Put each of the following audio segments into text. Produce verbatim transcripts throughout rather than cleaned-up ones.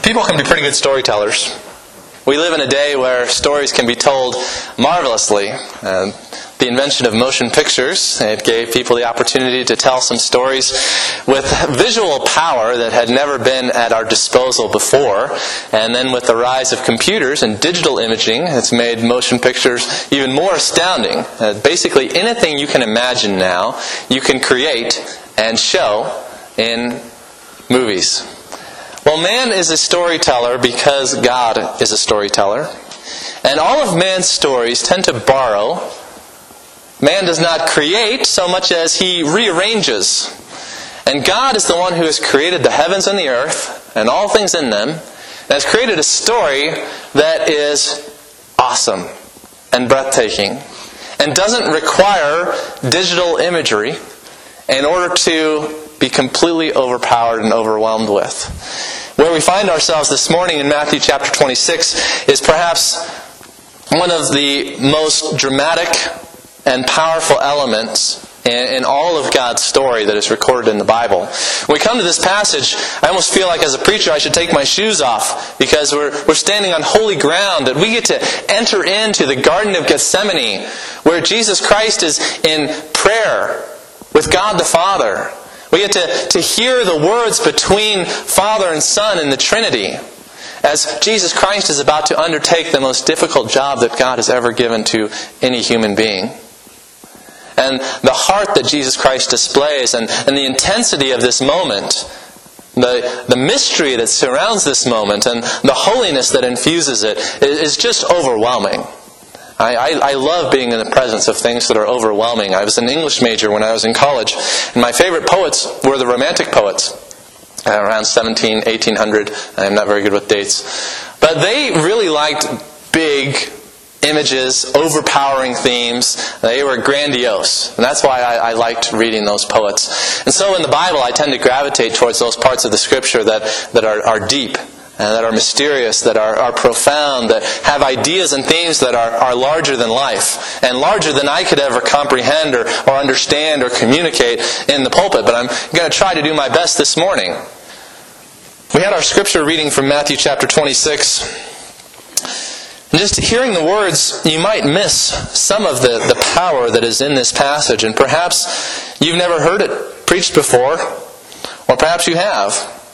People can be pretty good storytellers. We live in a day where stories can be told marvelously. Uh, the invention of motion pictures, it gave people the opportunity to tell some stories with visual power that had never been at our disposal before. And then with the rise of computers and digital imaging, it's made motion pictures even more astounding. Uh, basically, anything you can imagine now, you can create and show in movies. Well, man is a storyteller because God is a storyteller. And all of man's stories tend to borrow. Man does not create so much as he rearranges. And God is the one who has created the heavens and the earth and all things in them, and has created a story that is awesome and breathtaking and doesn't require digital imagery in order to be completely overpowered and overwhelmed with. Where we find ourselves this morning in Matthew chapter twenty-six is perhaps one of the most dramatic and powerful elements in, in all of God's story that is recorded in the Bible. When we come to this passage, I almost feel like as a preacher I should take my shoes off, because we're, we're standing on holy ground, that we get to enter into the Garden of Gethsemane, where Jesus Christ is in prayer with God the Father. We get to, to hear the words between Father and Son in the Trinity, as Jesus Christ is about to undertake the most difficult job that God has ever given to any human being. And the heart that Jesus Christ displays, and, and the intensity of this moment, the, the mystery that surrounds this moment, and the holiness that infuses it, is just overwhelming. I, I, I love being in the presence of things that are overwhelming. I was an English major when I was in college, and my favorite poets were the Romantic poets, uh, around seventeen, eighteen hundred. I'm not very good with dates. But they really liked big images, overpowering themes. They were grandiose. And that's why I, I liked reading those poets. And so in the Bible, I tend to gravitate towards those parts of the Scripture that, that are, are deep, and that are mysterious, that are, are profound, that have ideas and themes that are, are larger than life, and larger than I could ever comprehend or, or understand or communicate in the pulpit. But I'm going to try to do my best this morning. We had our Scripture reading from Matthew chapter twenty-six. And just hearing the words, you might miss some of the, the power that is in this passage. And perhaps you've never heard it preached before, or perhaps you have.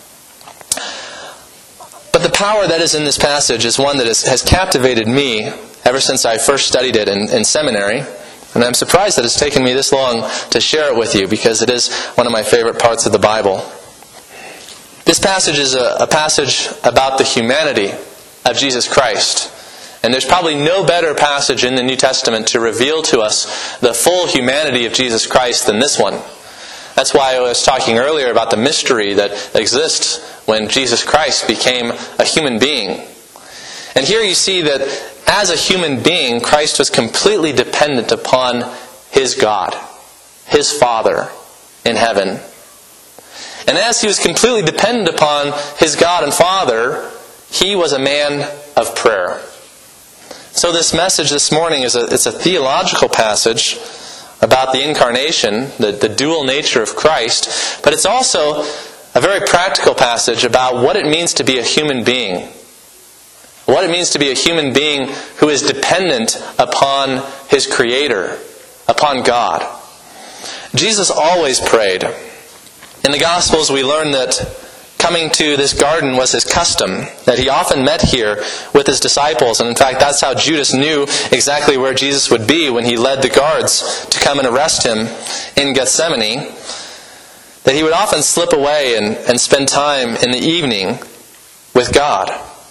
But the power that is in this passage is one that is, has captivated me ever since I first studied it in, in seminary. And I'm surprised that it's taken me this long to share it with you, because it is one of my favorite parts of the Bible. This passage is a, a passage about the humanity of Jesus Christ. And there's probably no better passage in the New Testament to reveal to us the full humanity of Jesus Christ than this one. That's why I was talking earlier about the mystery that exists when Jesus Christ became a human being. And here you see that as a human being, Christ was completely dependent upon His God, His Father in heaven. And as He was completely dependent upon His God and Father, He was a man of prayer. So this message this morning is a, it's a theological passage about the incarnation, the, the dual nature of Christ, but it's also a very practical passage about what it means to be a human being. What it means to be a human being who is dependent upon his Creator, upon God. Jesus always prayed. In the Gospels we learn that coming to this garden was his custom, that he often met here with his disciples. And in fact, that's how Judas knew exactly where Jesus would be when he led the guards to come and arrest him in Gethsemane. That he would often slip away and, and spend time in the evening with God.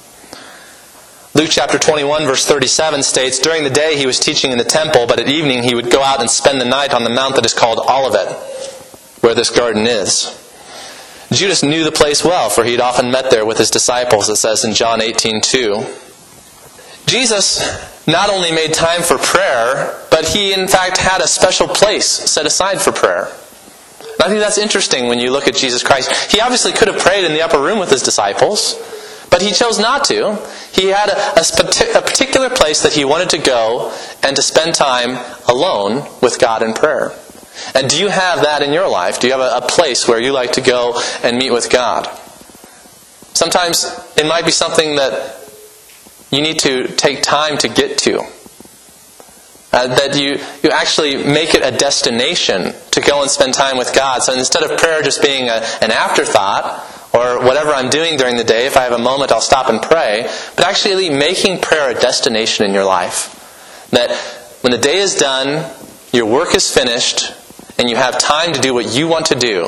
Luke chapter twenty-one verse thirty-seven states, during the day he was teaching in the temple, but at evening he would go out and spend the night on the mount that is called Olivet, where this garden is. Judas knew the place well, for he had often met there with his disciples, it says in John eighteen two. Jesus not only made time for prayer, but he in fact had a special place set aside for prayer. And I think that's interesting when you look at Jesus Christ. He obviously could have prayed in the upper room with his disciples, but he chose not to. He had a, a, a particular place that he wanted to go and to spend time alone with God in prayer. And do you have that in your life? Do you have a, a place where you like to go and meet with God? Sometimes it might be something that you need to take time to get to. Uh, that you, you actually make it a destination to go and spend time with God. So instead of prayer just being a, an afterthought, or whatever I'm doing during the day, if I have a moment I'll stop and pray, but actually making prayer a destination in your life. That when the day is done, your work is finished, and you have time to do what you want to do.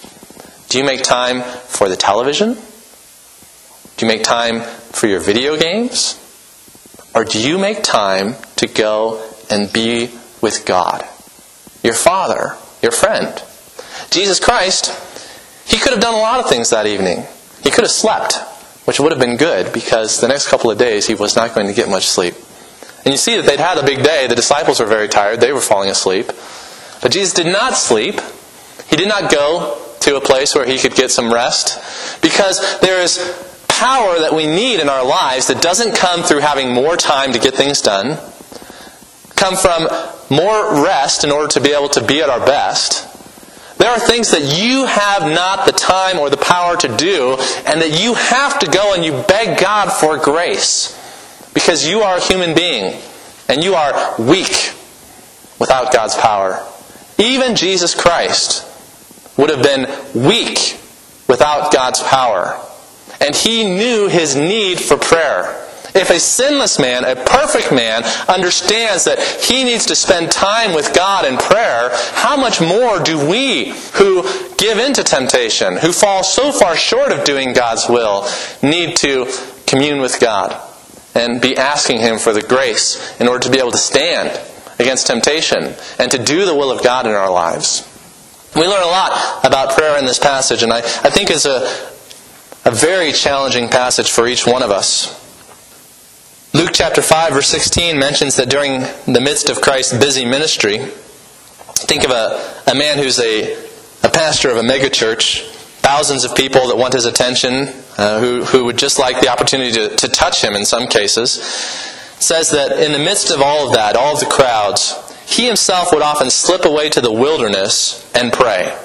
Do you make time for the television? Do you make time for your video games? Or do you make time to go and be with God, your Father, your friend? Jesus Christ, He could have done a lot of things that evening. He could have slept, which would have been good, because the next couple of days He was not going to get much sleep. And you see that they'd had a big day. The disciples were very tired. They were falling asleep. But Jesus did not sleep. He did not go to a place where He could get some rest, because there is power that we need in our lives that doesn't come through having more time to get things done, come from more rest in order to be able to be at our best. There are things that you have not the time or the power to do, and that you have to go and you beg God for grace, because you are a human being and you are weak without God's power. Even Jesus Christ would have been weak without God's power. And He knew His need for prayer. If a sinless man, a perfect man, understands that he needs to spend time with God in prayer, how much more do we, who give in to temptation, who fall so far short of doing God's will, need to commune with God and be asking Him for the grace in order to be able to stand against temptation and to do the will of God in our lives. We learn a lot about prayer in this passage, and I, I think it's a, a very challenging passage for each one of us. Luke chapter five, verse sixteen mentions that during the midst of Christ's busy ministry, think of a, a man who's a, a pastor of a megachurch, thousands of people that want his attention, uh, who, who would just like the opportunity to, to touch him in some cases. It says that in the midst of all of that, all of the crowds, he himself would often slip away to the wilderness and pray.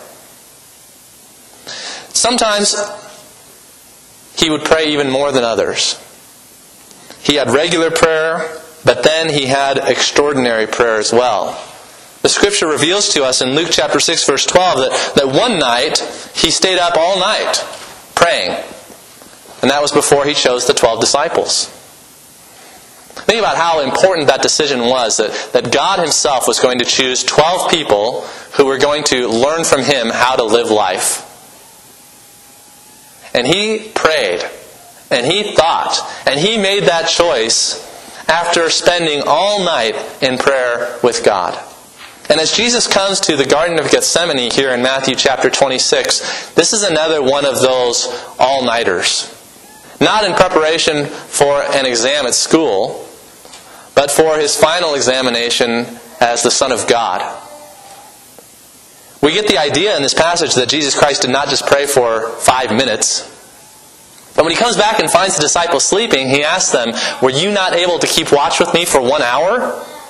Sometimes he would pray even more than others. He had regular prayer, but then he had extraordinary prayer as well. The Scripture reveals to us in Luke chapter six, verse twelve, that, that one night he stayed up all night praying. And that was before he chose the twelve disciples. Think about how important that decision was, that, that God Himself was going to choose twelve people who were going to learn from Him how to live life. And He prayed. And he thought, and he made that choice after spending all night in prayer with God. And as Jesus comes to the Garden of Gethsemane here in Matthew chapter twenty-six, this is another one of those all-nighters. Not in preparation for an exam at school, but for His final examination as the Son of God. We get the idea in this passage that Jesus Christ did not just pray for five minutes. But when He comes back and finds the disciples sleeping, He asks them, "Were you not able to keep watch with me for one hour?"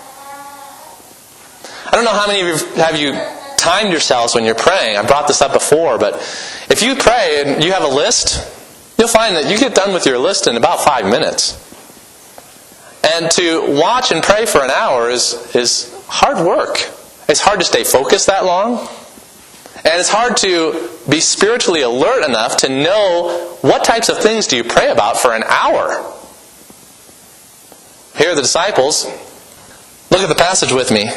I don't know how many of you have you timed yourselves when you're praying. I brought this up before, but if you pray and you have a list, you'll find that you get done with your list in about five minutes. And to watch and pray for an hour is, is hard work. It's hard to stay focused that long. And it's hard to be spiritually alert enough to know what types of things do you pray about for an hour. Here are the disciples. Look at the passage with me.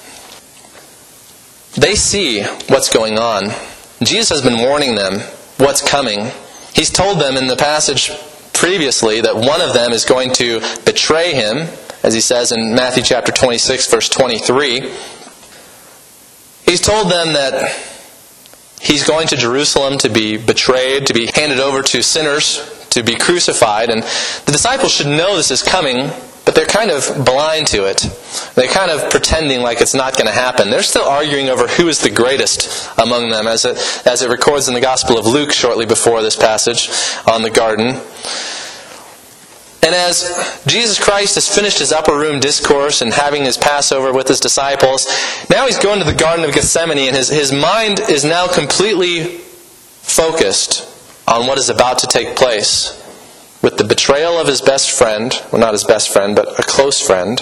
They see what's going on. Jesus has been warning them what's coming. He's told them in the passage previously that one of them is going to betray Him, as He says in Matthew chapter twenty-six, verse twenty-three. He's told them that He's going to Jerusalem to be betrayed, to be handed over to sinners, to be crucified. And the disciples should know this is coming, but they're kind of blind to it. They're kind of pretending like it's not going to happen. They're still arguing over who is the greatest among them, as it, as it records in the Gospel of Luke shortly before this passage on the garden. And as Jesus Christ has finished His upper room discourse and having His Passover with His disciples, now He's going to the Garden of Gethsemane, and his, his mind is now completely focused on what is about to take place with the betrayal of his best friend, well, not his best friend, but a close friend,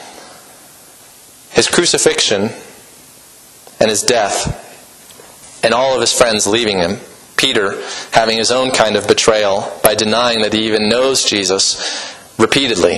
his crucifixion, and his death, and all of his friends leaving him. Peter having his own kind of betrayal by denying that he even knows Jesus repeatedly.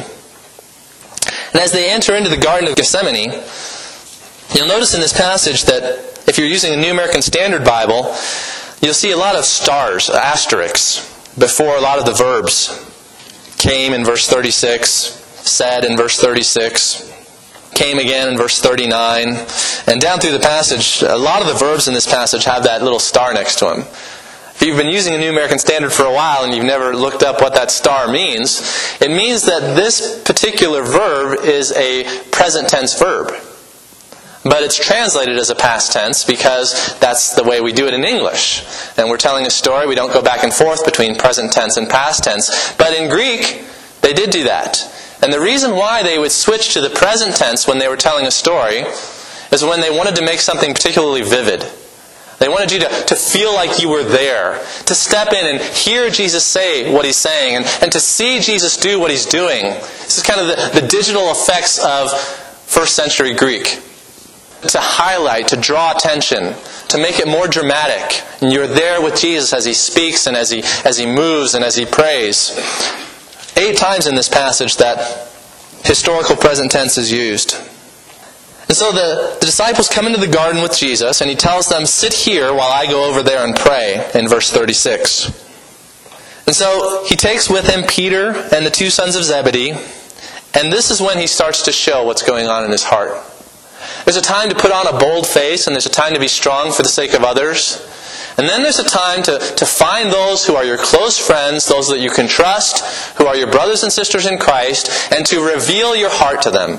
And as they enter into the Garden of Gethsemane, you'll notice in this passage that if you're using a New American Standard Bible, you'll see a lot of stars, asterisks, before a lot of the verbs. Came in verse thirty-six, said in verse thirty-six, came again in verse thirty-nine, and down through the passage, a lot of the verbs in this passage have that little star next to them. If you've been using a New American Standard for a while and you've never looked up what that star means, it means that this particular verb is a present tense verb. But it's translated as a past tense because that's the way we do it in English. And we're telling a story, we don't go back and forth between present tense and past tense. But in Greek, they did do that. And the reason why they would switch to the present tense when they were telling a story is when they wanted to make something particularly vivid. They wanted you to, to feel like you were there, to step in and hear Jesus say what He's saying, and, and to see Jesus do what He's doing. This is kind of the, the digital effects of first century Greek. To highlight, to draw attention, to make it more dramatic. And you're there with Jesus as He speaks and as He as He moves and as He prays. Eight times in this passage that historical present tense is used. And so the, the disciples come into the garden with Jesus, and He tells them, sit here while I go over there and pray, in verse thirty-six. And so He takes with Him Peter and the two sons of Zebedee, and this is when He starts to show what's going on in his heart. There's a time to put on a bold face, and there's a time to be strong for the sake of others. And then there's a time to, to find those who are your close friends, those that you can trust, who are your brothers and sisters in Christ, and to reveal your heart to them.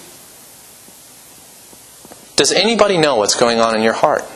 Does anybody know what's going on in your heart?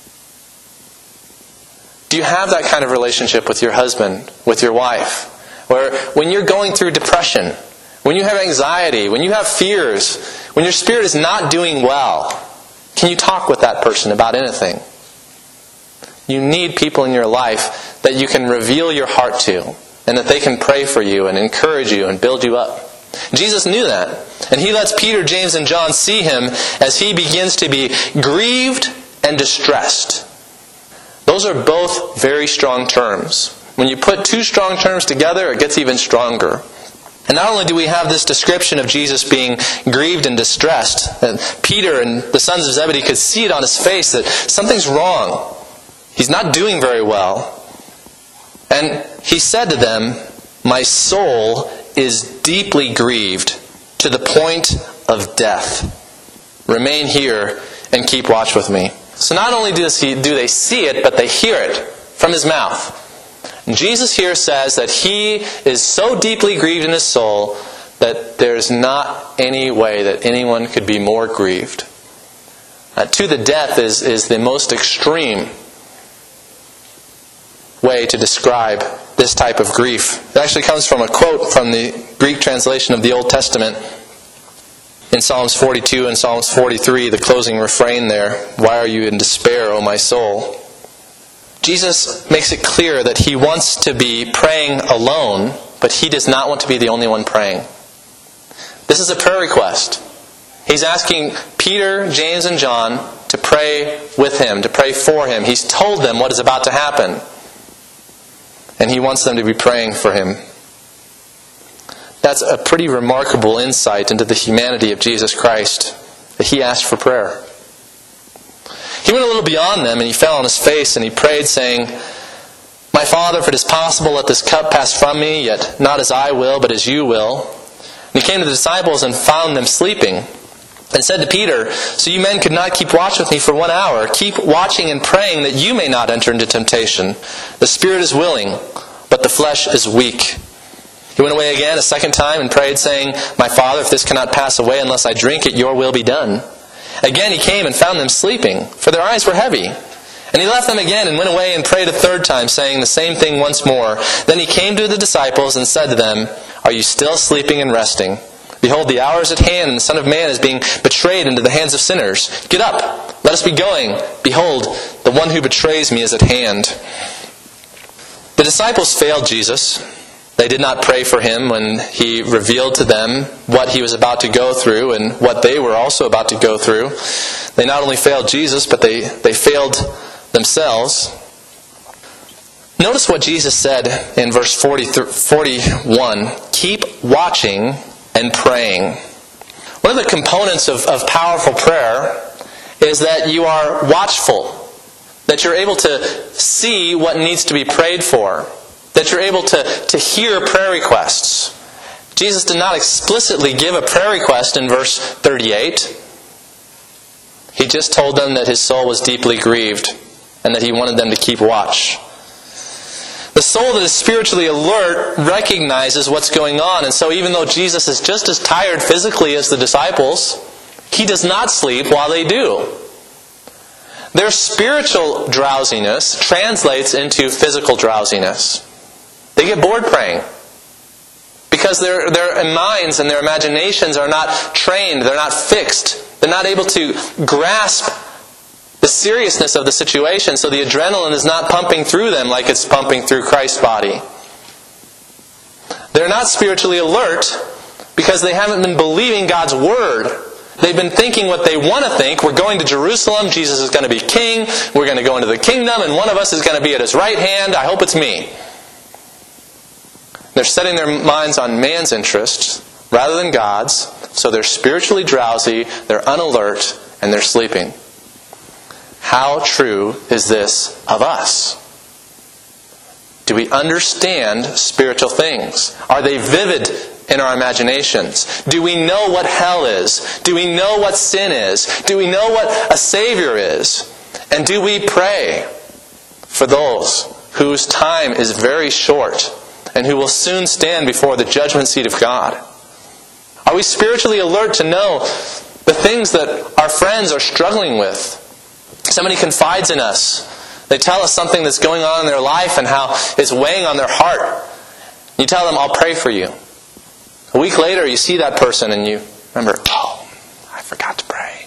Do you have that kind of relationship with your husband, with your wife? Where when you're going through depression, when you have anxiety, when you have fears, when your spirit is not doing well, can you talk with that person about anything? You need people in your life that you can reveal your heart to, and that they can pray for you and encourage you and build you up. Jesus knew that. And He lets Peter, James, and John see Him as He begins to be grieved and distressed. Those are both very strong terms. When you put two strong terms together, it gets even stronger. And not only do we have this description of Jesus being grieved and distressed, that Peter and the sons of Zebedee could see it on His face that something's wrong. He's not doing very well. And He said to them, my soul is deeply grieved to the point of death. Remain here and keep watch with me. So not only do they see it, but they hear it from His mouth. And Jesus here says that He is so deeply grieved in His soul that there's not any way that anyone could be more grieved. Uh, to the death is, is the most extreme way to describe this type of grief. It actually comes from a quote from the Greek translation of the Old Testament in Psalms forty-two and Psalms forty-three, the closing refrain there, why are you in despair, O my soul? Jesus makes it clear that He wants to be praying alone, but He does not want to be the only one praying. This is a prayer request. He's asking Peter, James, and John to pray with Him, to pray for Him. He's told them what is about to happen. And He wants them to be praying for Him. That's a pretty remarkable insight into the humanity of Jesus Christ, that He asked for prayer. He went a little beyond them, and He fell on His face and He prayed, saying, my Father, if it is possible, let this cup pass from me, yet not as I will, but as You will. And He came to the disciples and found them sleeping, and said to Peter, so you men could not keep watch with me for one hour. Keep watching and praying that you may not enter into temptation. The spirit is willing, but the flesh is weak. He went away again a second time and prayed, saying, my Father, if this cannot pass away unless I drink it, Your will be done. Again He came and found them sleeping, for their eyes were heavy. And He left them again and went away and prayed a third time, saying the same thing once more. Then He came to the disciples and said to them, are you still sleeping and resting? Behold, the hour is at hand, and the Son of Man is being betrayed into the hands of sinners. Get up, let us be going. Behold, the one who betrays me is at hand. The disciples failed Jesus. They did not pray for him when he revealed to them what he was about to go through and what they were also about to go through. They not only failed Jesus, but they, they failed themselves. Notice what Jesus said in verse forty, forty-one. Keep watching and praying. One of the components of, of powerful prayer is that you are watchful, that you're able to see what needs to be prayed for, that you're able to, to hear prayer requests. Jesus did not explicitly give a prayer request in verse thirty-eight. He just told them that his soul was deeply grieved and that he wanted them to keep watch. The soul that is spiritually alert recognizes what's going on, and so even though Jesus is just as tired physically as the disciples, he does not sleep while they do. Their spiritual drowsiness translates into physical drowsiness. They get bored praying because their, their minds and their imaginations are not trained, they're not fixed, they're not able to grasp the seriousness of the situation, so the adrenaline is not pumping through them like it's pumping through Christ's body. They're not spiritually alert because they haven't been believing God's Word. They've been thinking what they want to think. We're going to Jerusalem, Jesus is going to be king, we're going to go into the kingdom, and one of us is going to be at his right hand, I hope it's me. They're setting their minds on man's interests rather than God's, so they're spiritually drowsy, they're unalert, and they're sleeping. How true is this of us? Do we understand spiritual things? Are they vivid in our imaginations? Do we know what hell is? Do we know what sin is? Do we know what a Savior is? And do we pray for those whose time is very short and who will soon stand before the judgment seat of God? Are we spiritually alert to know the things that our friends are struggling with? Somebody confides in us. They tell us something that's going on in their life and how it's weighing on their heart. You tell them, I'll pray for you. A week later, you see that person and you remember, oh, I forgot to pray.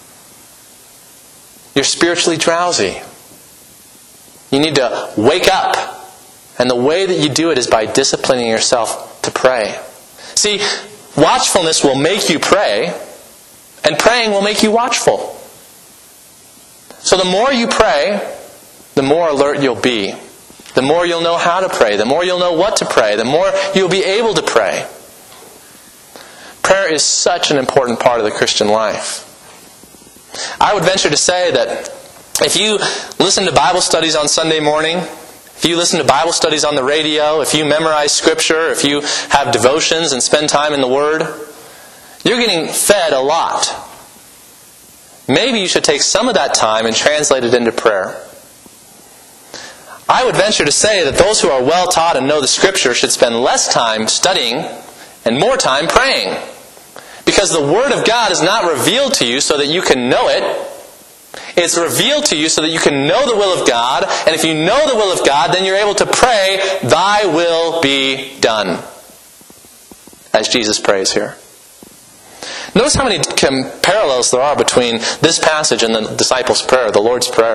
You're spiritually drowsy. You need to wake up. And the way that you do it is by disciplining yourself to pray. See, watchfulness will make you pray, and praying will make you watchful. So the more you pray, the more alert you'll be. The more you'll know how to pray. The more you'll know what to pray. The more you'll be able to pray. Prayer is such an important part of the Christian life. I would venture to say that if you listen to Bible studies on Sunday morning, if you listen to Bible studies on the radio, if you memorize Scripture, if you have devotions and spend time in the Word, you're getting fed a lot. Maybe you should take some of that time and translate it into prayer. I would venture to say that those who are well taught and know the Scripture should spend less time studying and more time praying. Because the Word of God is not revealed to you so that you can know it. It's revealed to you so that you can know the will of God. And if you know the will of God, then you're able to pray, Thy will be done. As Jesus prays here. Notice how many parallels there are between this passage and the disciples' prayer, the Lord's Prayer.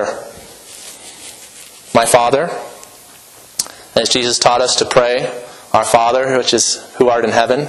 My Father, as Jesus taught us to pray, Our Father, which is who art in heaven.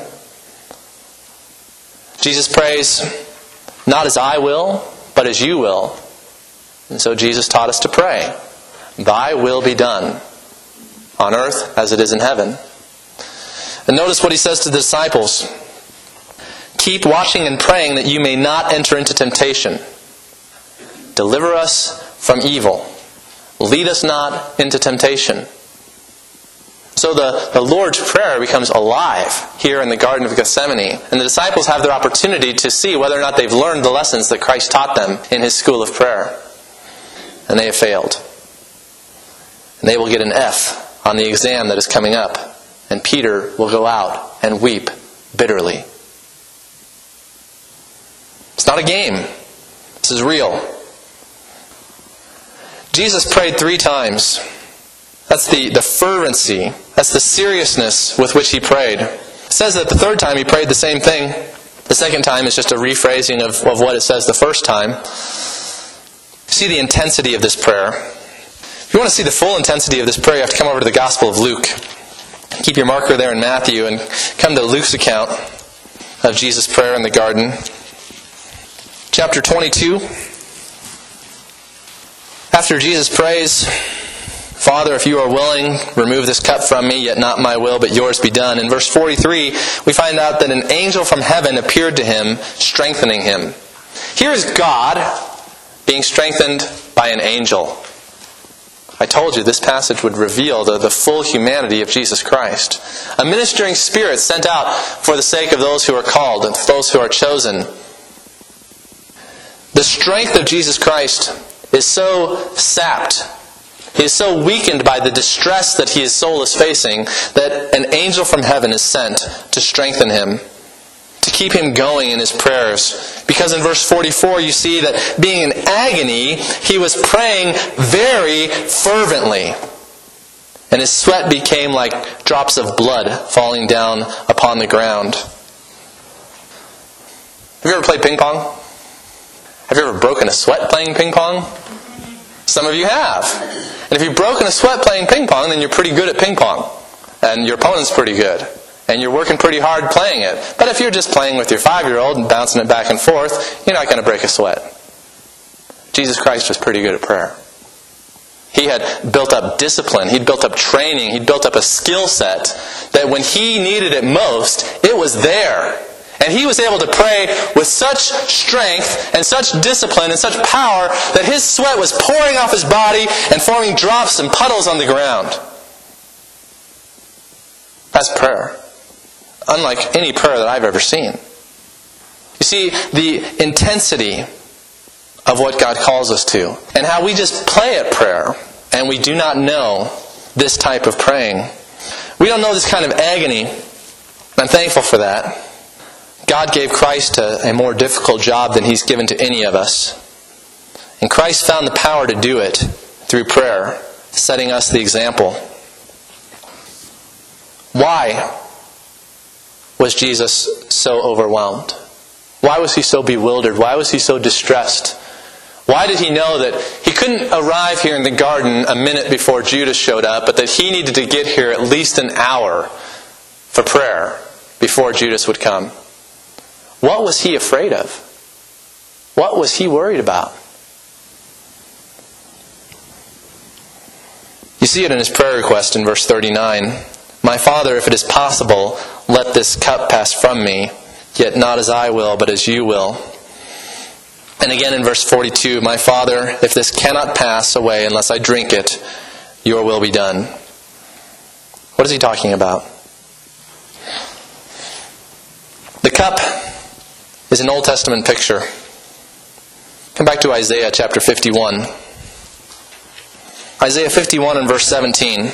Jesus prays, not as I will, but as you will. And so Jesus taught us to pray, Thy will be done, on earth as it is in heaven. And notice what he says to the disciples. Keep watching and praying that you may not enter into temptation. Deliver us from evil. Lead us not into temptation. So the, the Lord's Prayer becomes alive here in the Garden of Gethsemane. And the disciples have their opportunity to see whether or not they've learned the lessons that Christ taught them in His school of prayer. And they have failed. And they will get an F on the exam that is coming up. And Peter will go out and weep bitterly. It's not a game. This is real. Jesus prayed three times. That's the, the fervency. That's the seriousness with which He prayed. It says that the third time He prayed the same thing. The second time is just a rephrasing of, of what it says the first time. See the intensity of this prayer. If you want to see the full intensity of this prayer, you have to come over to the Gospel of Luke. Keep your marker there in Matthew and come to Luke's account of Jesus' prayer in the garden. Chapter twenty-two. After Jesus prays, "Father, if you are willing, remove this cup from me, yet not my will, but yours be done." In verse forty-three, we find out that an angel from heaven appeared to him, strengthening him. Here is God being strengthened by an angel. I told you this passage would reveal the, the full humanity of Jesus Christ. A ministering spirit sent out for the sake of those who are called and those who are chosen. The strength of Jesus Christ is so sapped, he is so weakened by the distress that his soul is facing, that an angel from heaven is sent to strengthen him, to keep him going in his prayers. Because in verse forty-four you see that being in agony, he was praying very fervently. And his sweat became like drops of blood falling down upon the ground. Have you ever played ping pong? Have you ever broken a sweat playing ping pong? Some of you have. And if you've broken a sweat playing ping pong, then you're pretty good at ping pong. And your opponent's pretty good. And you're working pretty hard playing it. But if you're just playing with your five-year-old and bouncing it back and forth, you're not going to break a sweat. Jesus Christ was pretty good at prayer. He had built up discipline. He'd built up training. He'd built up a skill set that when he needed it most, it was there. And he was able to pray with such strength and such discipline and such power that his sweat was pouring off his body and forming drops and puddles on the ground. That's prayer. Unlike any prayer that I've ever seen. You see, the intensity of what God calls us to, and how we just play at prayer, and we do not know this type of praying. We don't know this kind of agony. I'm thankful for that. God gave Christ a, a more difficult job than He's given to any of us. And Christ found the power to do it through prayer, setting us the example. Why was Jesus so overwhelmed? Why was He so bewildered? Why was He so distressed? Why did He know that He couldn't arrive here in the garden a minute before Judas showed up, but that He needed to get here at least an hour for prayer before Judas would come? What was He afraid of? What was He worried about? You see it in His prayer request in verse thirty-nine. "My Father, if it is possible, let this cup pass from me, yet not as I will, but as you will." And again in verse forty-two, "My Father, if this cannot pass away unless I drink it, your will be done." What is He talking about? The cup is an Old Testament picture. Come back to Isaiah chapter fifty-one. Isaiah fifty-one and verse seventeen.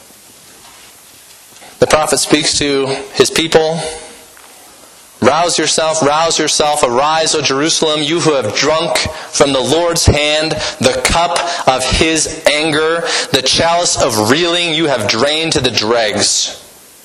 The prophet speaks to his people. "Rouse yourself, rouse yourself, arise, O Jerusalem, you who have drunk from the Lord's hand the cup of His anger, the chalice of reeling you have drained to the dregs."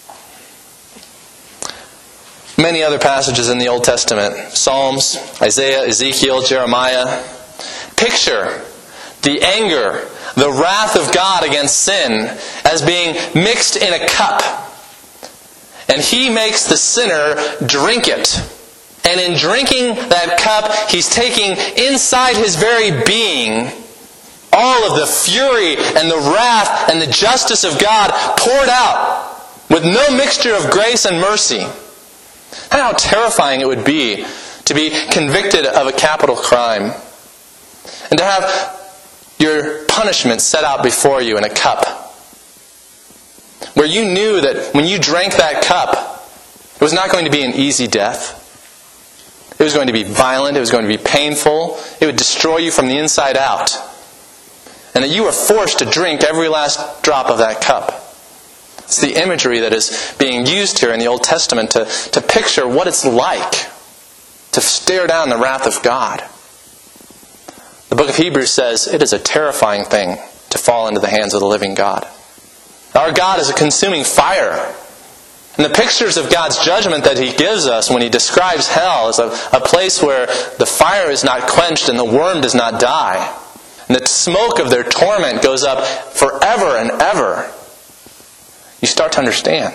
Many other passages in the Old Testament, Psalms, Isaiah, Ezekiel, Jeremiah, picture the anger, the wrath of God against sin as being mixed in a cup. And He makes the sinner drink it. And in drinking that cup, he's taking inside his very being all of the fury and the wrath and the justice of God poured out with no mixture of grace and mercy. And how terrifying it would be to be convicted of a capital crime and to have your punishment set out before you in a cup, where you knew that when you drank that cup, it was not going to be an easy death. It was going to be violent. It was going to be painful. It would destroy you from the inside out. And that you were forced to drink every last drop of that cup. It's the imagery that is being used here in the Old Testament to, to picture what it's like to stare down the wrath of God. The book of Hebrews says it is a terrifying thing to fall into the hands of the living God. Our God is a consuming fire. And the pictures of God's judgment that He gives us when He describes hell as a, a place where the fire is not quenched and the worm does not die. And and the smoke of their torment goes up forever and ever, you start to understand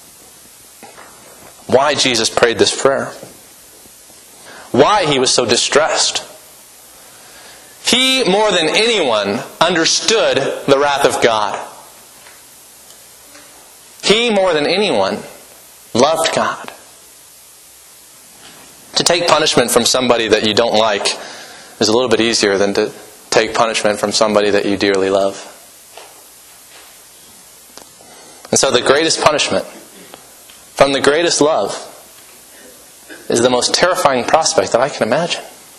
why Jesus prayed this prayer. Why he was so distressed. He, more than anyone, understood the wrath of God. He, more than anyone, loved God. To take punishment from somebody that you don't like is a little bit easier than to take punishment from somebody that you dearly love. And so the greatest punishment from the greatest love is the most terrifying prospect that I can imagine.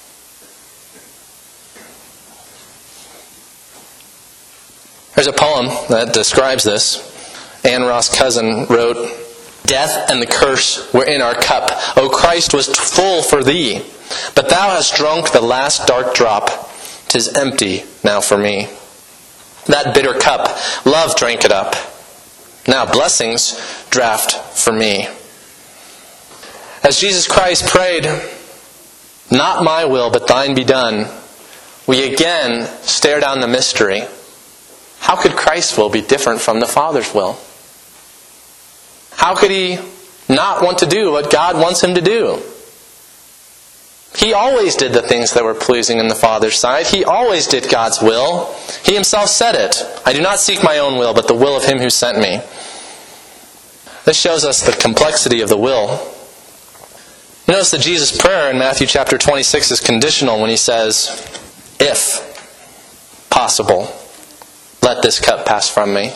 There's a poem that describes this. Anne Ross Cousin wrote, "Death and the curse were in our cup. O Christ was full for thee. But thou hast drunk the last dark drop. 'Tis empty now for me. That bitter cup, love drank it up. Now blessings draught for me." As Jesus Christ prayed, "Not my will, but thine be done," we again stare down the mystery. How could Christ's will be different from the Father's will? How could he not want to do what God wants him to do? He always did the things that were pleasing in the Father's sight. He always did God's will. He himself said it. "I do not seek my own will, but the will of him who sent me." This shows us the complexity of the will. Notice that Jesus' prayer in Matthew chapter twenty-six is conditional when he says, "If possible, let this cup pass from me."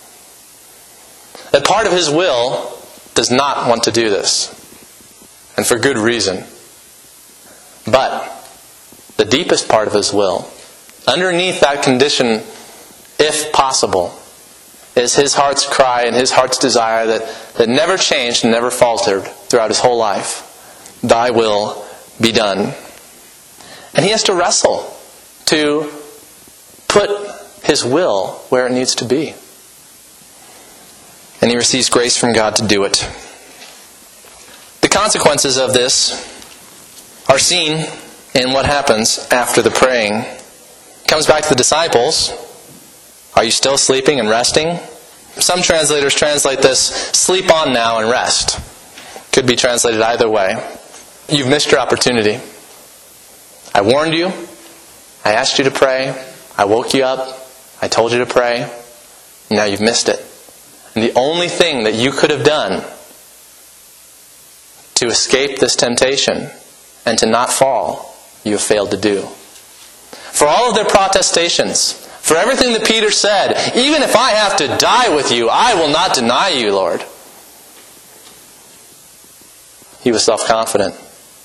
That part of his will does not want to do this, and for good reason. But the deepest part of his will, underneath that condition, if possible, is his heart's cry and his heart's desire that, that never changed and never faltered throughout his whole life. "Thy will be done." And he has to wrestle to put his will where it needs to be. And he receives grace from God to do it. The consequences of this are seen in what happens after the praying. It comes back to the disciples. Are you still sleeping and resting? Some translators translate this, "Sleep on now and rest." Could be translated either way. You've missed your opportunity. I warned you. I asked you to pray. I woke you up. I told you to pray. Now you've missed it. And the only thing that you could have done to escape this temptation and to not fall, you have failed to do. For all of their protestations, for everything that Peter said, "Even if I have to die with you, I will not deny you, Lord." He was self-confident.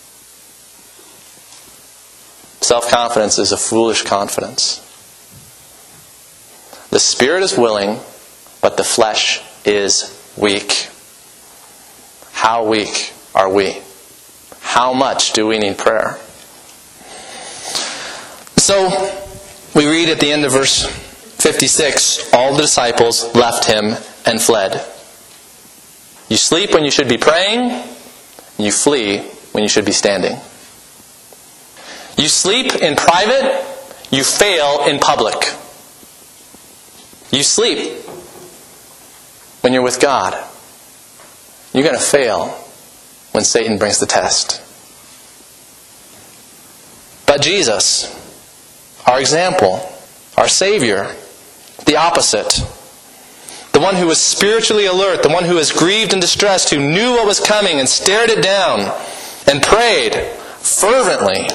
Self-confidence is a foolish confidence. The spirit is willing, but the flesh is weak. How weak are we? How much do we need prayer? So, we read at the end of verse fifty-six, all the disciples left him and fled. You sleep when you should be praying, you flee when you should be standing. You sleep in private, you fail in public. You sleep when you're with God. You're going to fail when Satan brings the test. But Jesus, our example, our Savior, the opposite. The one who was spiritually alert, the one who was grieved and distressed, who knew what was coming and stared it down and prayed fervently.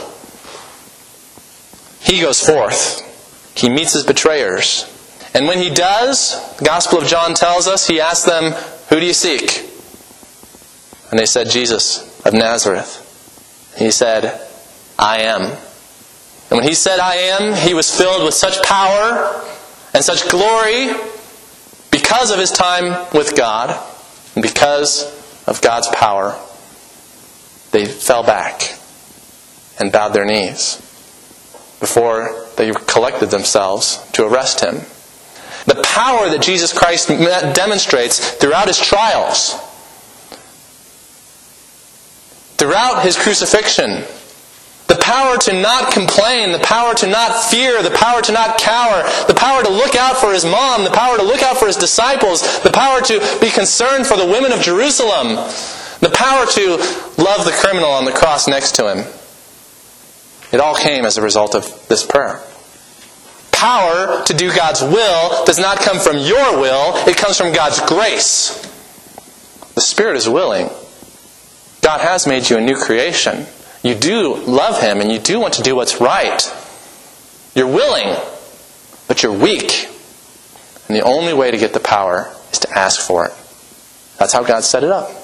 He goes forth. He meets his betrayers. And when he does, the Gospel of John tells us, he asked them, "Who do you seek?" And they said, "Jesus of Nazareth." He said, "I am." And when he said, "I am," he was filled with such power and such glory because of his time with God and because of God's power. They fell back and bowed their knees before they collected themselves to arrest him. The power that Jesus Christ demonstrates throughout his trials, throughout his crucifixion, The power to not complain, the power to not fear, the power to not cower, the power to look out for his mom, the power to look out for his disciples, the power to be concerned for the women of Jerusalem, the power to love the criminal on the cross next to him. It all came as a result of this prayer. Power to do God's will does not come from your will, it comes from God's grace. The Spirit is willing. God has made you a new creation. You do love Him and you do want to do what's right. You're willing, but you're weak. And the only way to get the power is to ask for it. That's how God set it up.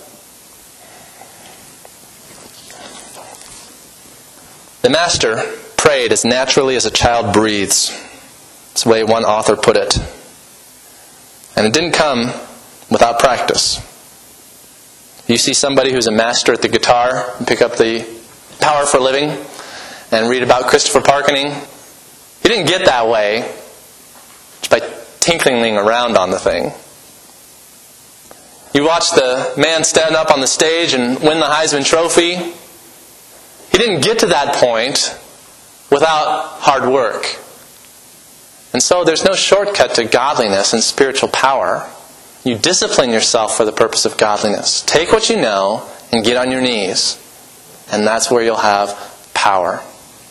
The Master prayed as naturally as a child breathes. That's the way one author put it. And it didn't come without practice. You see somebody who's a master at the guitar and pick up the Power for Living and read about Christopher Parkening. He didn't get that way just by tinkling around on the thing. You watch the man stand up on the stage and win the Heisman Trophy. He didn't get to that point without hard work. And so there's no shortcut to godliness and spiritual power. You discipline yourself for the purpose of godliness. Take what you know and get on your knees. And that's where you'll have power.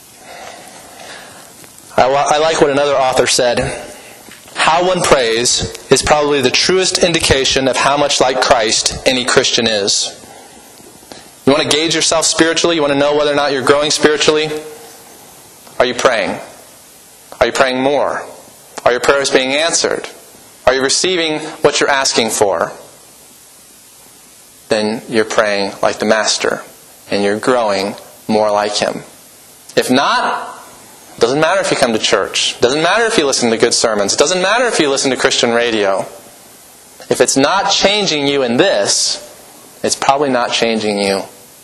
I, I like what another author said. How one prays is probably the truest indication of how much like Christ any Christian is. You want to gauge yourself spiritually? You want to know whether or not you're growing spiritually? Are you praying? Are you praying more? Are your prayers being answered? Are you receiving what you're asking for? Then you're praying like the Master, and you're growing more like Him. If not, it doesn't matter if you come to church. It doesn't matter if you listen to good sermons. It doesn't matter if you listen to Christian radio. If it's not changing you in this, it's probably not changing you.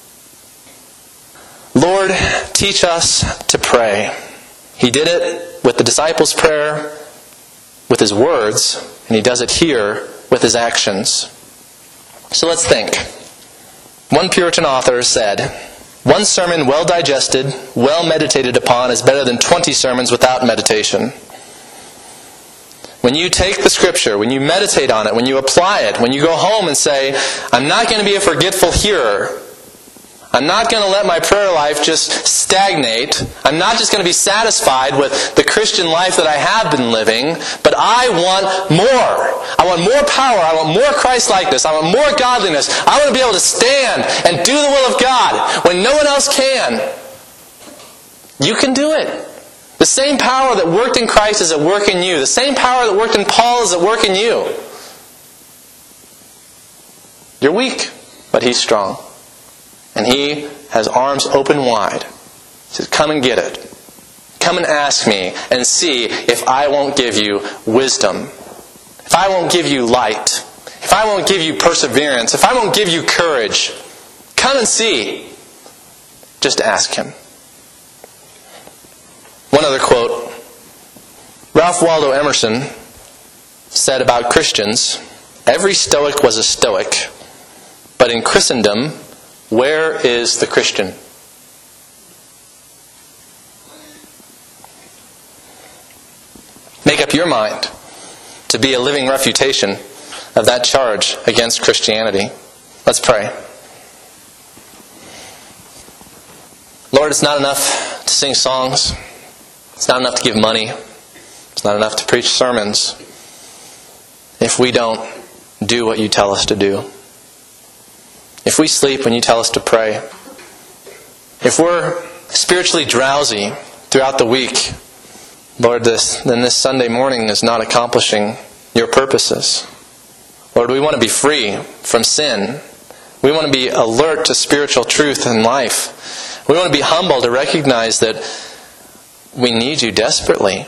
Lord, teach us to pray. He did it with the disciples' prayer, with His words, and He does it here with His actions. So let's think. One Puritan author said, "One sermon well digested, well meditated upon is better than twenty sermons without meditation." When you take the Scripture, when you meditate on it, when you apply it, when you go home and say, "I'm not going to be a forgetful hearer. I'm not going to let my prayer life just stagnate. I'm not just going to be satisfied with the Christian life that I have been living, but I want more. I want more power. I want more Christ-likeness. I want more godliness. I want to be able to stand and do the will of God when no one else can." You can do it. The same power that worked in Christ is at work in you. The same power that worked in Paul is at work in you. You're weak, but He's strong. And He has arms open wide. He says, "Come and get it. Come and ask me and see if I won't give you wisdom. If I won't give you light. If I won't give you perseverance. If I won't give you courage. Come and see." Just ask Him. One other quote. Ralph Waldo Emerson said about Christians, "Every Stoic was a Stoic, but in Christendom, where is the Christian?" Make up your mind to be a living refutation of that charge against Christianity. Let's pray. Lord, it's not enough to sing songs. It's not enough to give money. It's not enough to preach sermons if we don't do what You tell us to do. If we sleep when You tell us to pray, if we're spiritually drowsy throughout the week, Lord, this, then this Sunday morning is not accomplishing Your purposes. Lord, we want to be free from sin. We want to be alert to spiritual truth and life. We want to be humble to recognize that we need You desperately.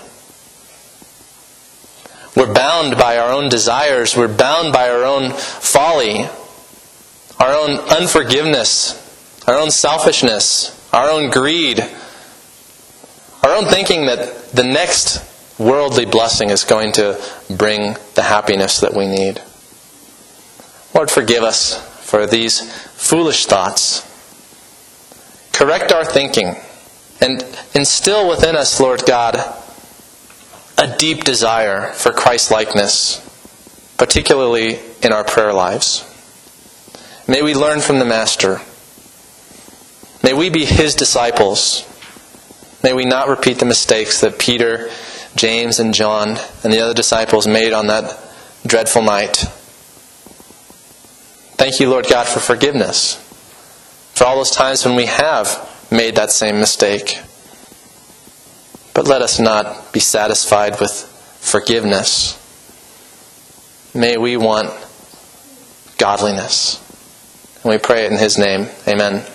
We're bound by our own desires. We're bound by our own folly, our own unforgiveness, our own selfishness, our own greed, our own thinking that the next worldly blessing is going to bring the happiness that we need. Lord, forgive us for these foolish thoughts. Correct our thinking. And instill within us, Lord God, a deep desire for Christ-likeness, particularly in our prayer lives. May we learn from the Master. May we be His disciples. May we not repeat the mistakes that Peter, James, and John and the other disciples made on that dreadful night. Thank you, Lord God, for forgiveness. For all those times when we have made that same mistake. But let us not be satisfied with forgiveness. May we want godliness. And we pray it in His name. Amen.